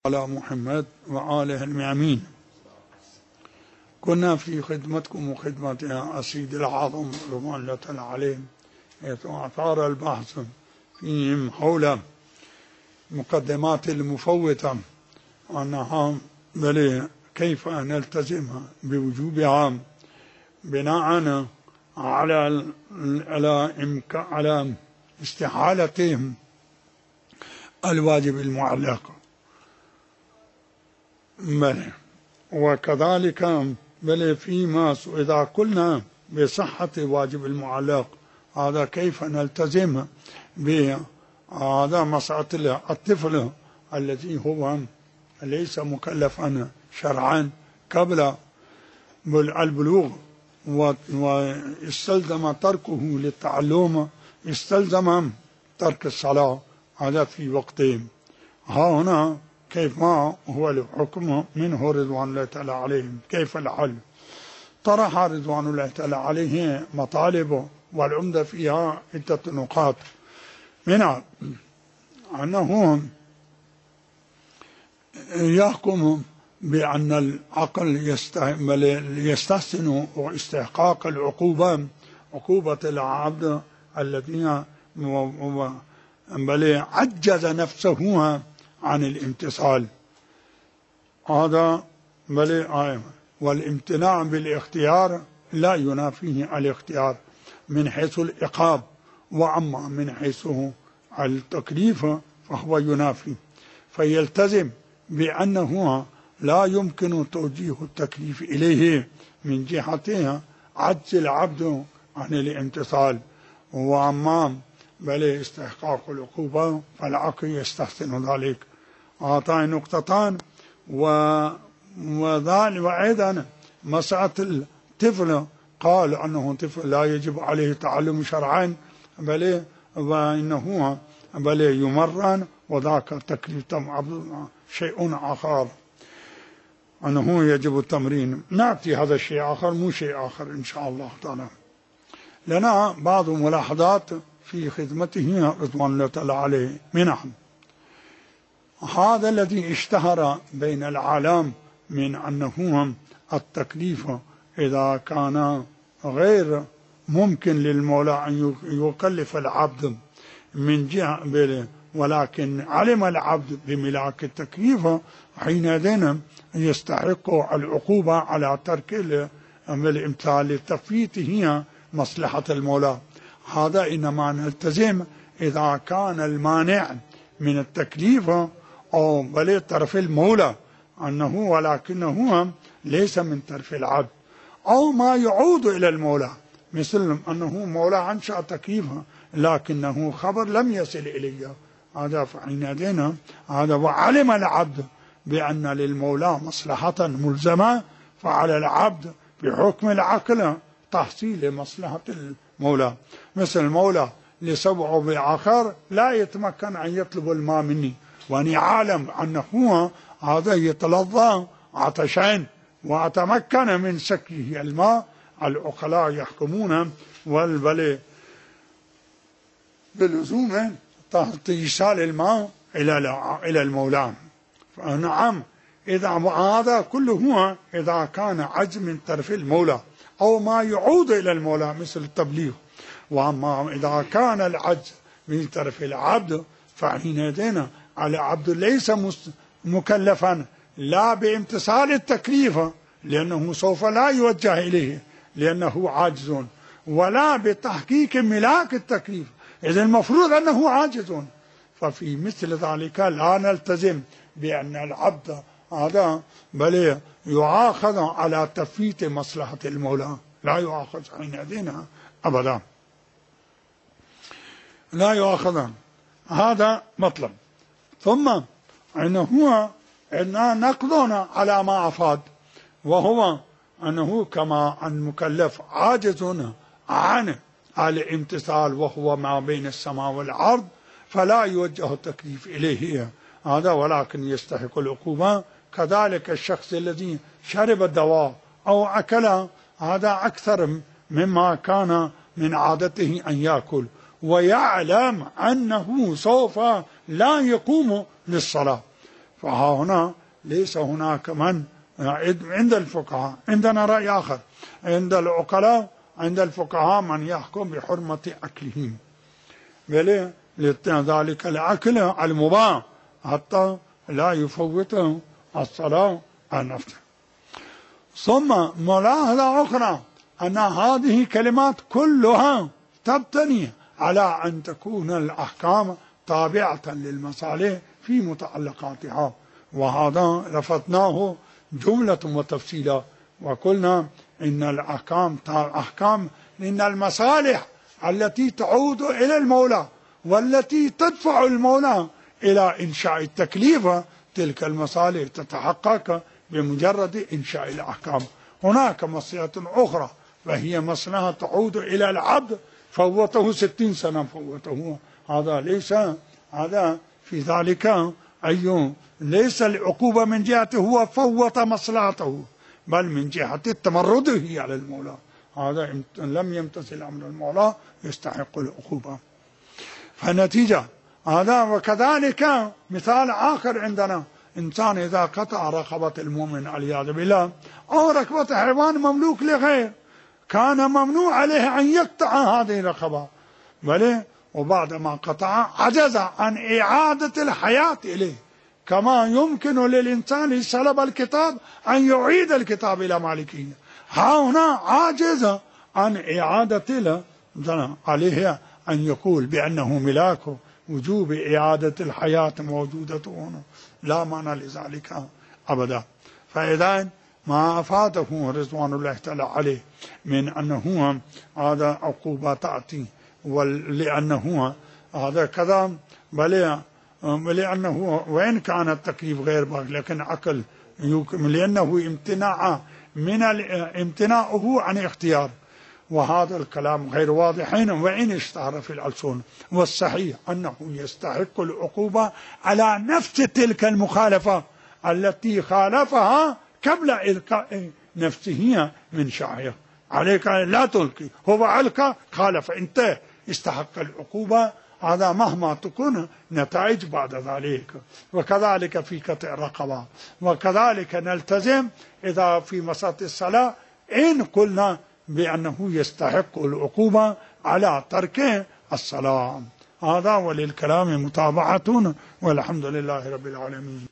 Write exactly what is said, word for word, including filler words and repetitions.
على محمد وآله الميامين. كنا في خدمتكم وخدمة السيد الأعظم رضوان الله تعالى عليه، حيث أثار البحث فيهم حول مقدمات المفوتة أنها بل كيف نلتزم بوجوبها بناء على على على استحالة الواجب المعلق، بل وكذلك بل فيما إذا قلنا بصحة واجب المعلق هذا كيف نلتزم بهذا مسألة الطفل الذي هو ليس مكلفا شرعا قبل البلوغ واستلزم تركه للتعلم، استلزم ترك الصلاة هذا في وقتين. ها هنا كيف ما هو الحكم منه رضوان الله تعالى عليهم، كيف الحل؟ طرح رضوان الله تعالى عليه مطالب والعمدة فيها عدة نقاط، منها أنه يحكم بأن العقل يستحسن استحقاق العقوبة، عقوبة العبد الذين بل عجز نفسه عن الامتثال، هذا بل آه. والامتناع بالاختيار لا ينافيه الاختيار من حيث العقاب، وأما من حيث التكليف فهو ينافي، فيلتزم بأنه لا يمكن توجيه التكليف إليه من جهة عجز العبد عن الامتثال، وأما بل استحقاق العقوبة فالعقل يستحسن ذلك. هاتان نقطتان. وذلك وأيضا مسألة الطفل قال أنه طفل لا يجب عليه تعلم شرعا، بل وإنه بل يمرن، وذاك تكليف شيء آخر، أنه يجب التمرين. نأتي هذا الشيء آخر، مو شيء آخر إن شاء الله تعالى. لنا بعض ملاحظات في خدمته رضوان الله تعالى عليه. منها هذا الذي اشتهر بين العالم من أنه التكليف إذا كان غير ممكن للمولى أن يكلف العبد من جهة، ولكن علم العبد بملاك التكليف حينئذ يستحق العقوبة على ترك الامتثال لتفويته مصلحة المولى. هذا إنما نلتزم إذا كان المانع من التكليف أو بل طرف المولى أنه ولكنه ليس من طرف العبد، أو ما يعود إلى المولى، مثل أنه مولى أنشأ تكليفا لكنه خبر لم يصل إليه، هذا فحينئذ هذا وعلم العبد بأن للمولى مصلحة ملزمة، فعلى العبد بحكم العقل تحصيل مصلحة المولى. مثل المولى لسبع بآخر لا يتمكن أن يطلب الماء مني، وأن يعلم أنه هذا يتلظى عطشان وأتمكن من سكه الماء، العقلاء يحكمون والبلي بلزوم إيصال الماء إلى إلى المولى. فنعم إذا هذا كله إذا كان عجز من طرف المولى أو ما يعود إلى المولى مثل التبليغ. وأما إذا كان العجز من طرف العبد فحينئذ العبد ليس مكلفا لا بامتثال التكليف لأنه سوف لا يوجه إليه لأنه عاجز، ولا بتحقيق ملاك التكليف إذ المفروض أنه عاجز. ففي مثل ذلك لا نلتزم بأن العبد هذا بل يؤاخذ على تفويت مصلحة المولى، لا يؤاخذ حينئذ أبدا، لا يؤاخذ. هذا مطلب. ثم أنه أننا نقضون على ما أفاد، وهو أنه كما المكلف عاجز عن الامتثال وهو ما بين السماء والأرض فلا يوجه التكليف إليه هذا، ولكن يستحق العقوبة. كذلك الشخص الذي شرب الدواء أو أكل هذا أكثر مما كان من عادته أن يأكل، ويعلم أنه سوف لا يقوم للصلاة، فها هنا ليس هناك من عند الفقهاء، عندنا رأي آخر، عند العقلاء عند الفقهاء من يحكم بحرمة أكلهم، بل ذلك الأكل المباح حتى لا يفوته الصلاة عن نفسه. ثم ملاحظة أخرى أن هذه كلمات كلها تبتني على أن تكون الأحكام تابعة للمصالح في متعلقاتها، وهذا لفتناه جملة وتفصيلا، وقلنا إن الأحكام أحكام إن المصالح التي تعود إلى المولى والتي تدفع المولى إلى إنشاء التكليف، تلك المصالح تتحقق بمجرد إنشاء الأحكام. هناك مصلحة أخرى وهي مصلحة تعود إلى العبد، فوته ستين سنة فوته، هذا ليس هذا في ذلك أي ليس العقوبة من جهته هو فوت مصلحته، بل من جهة تمرده على المولى، هذا إن لم يمتثل أمر المولى يستحق العقوبة. فنتيجة هذا. وكذلك مثال آخر عندنا، إنسان إذا قطع رقبة المؤمن والعياذ بالله أو رقبة حيوان مملوك لغير، كان ممنوع عليه أن يقطع هذه الرقبة، بل وبعدما قطع عجز عن إعادة الحياة إليه، كما يمكن للإنسان سلب الكتاب أن يعيد الكتاب إلى مالكه، ها هنا عاجز عن إعادة عليه أن يقول بأنه ملاكه، وجوب إعادة الحياة موجودة هنا، لا معنى لذلك أبدا. فإذا ما أفاده رضوان الله تعالى عليه من أنه هذا عقوبة تأتي، ولأنه هذا كذا، بل لأنه وإن كان التكليف غير باق لكن عقل، لأنه امتناع من امتناعه عن اختيار، وهذا الكلام غير واضح وإن اشتهر في الألسن. والصحيح أنه يستحق العقوبة على نفس تلك المخالفة التي خالفها قبل إلقاء نفسه من شعير، عليك لا تلقي، هو علق خالف، انت استحق العقوبة، هذا مهما تكون نتائج بعد ذلك. وكذلك في قطع الرقبة، وكذلك نلتزم إذا في مسألة الصلاة إن قلنا بأنه يستحق العقوبة على ترك الصلاة. هذا وللكلام متابعة، والحمد لله رب العالمين.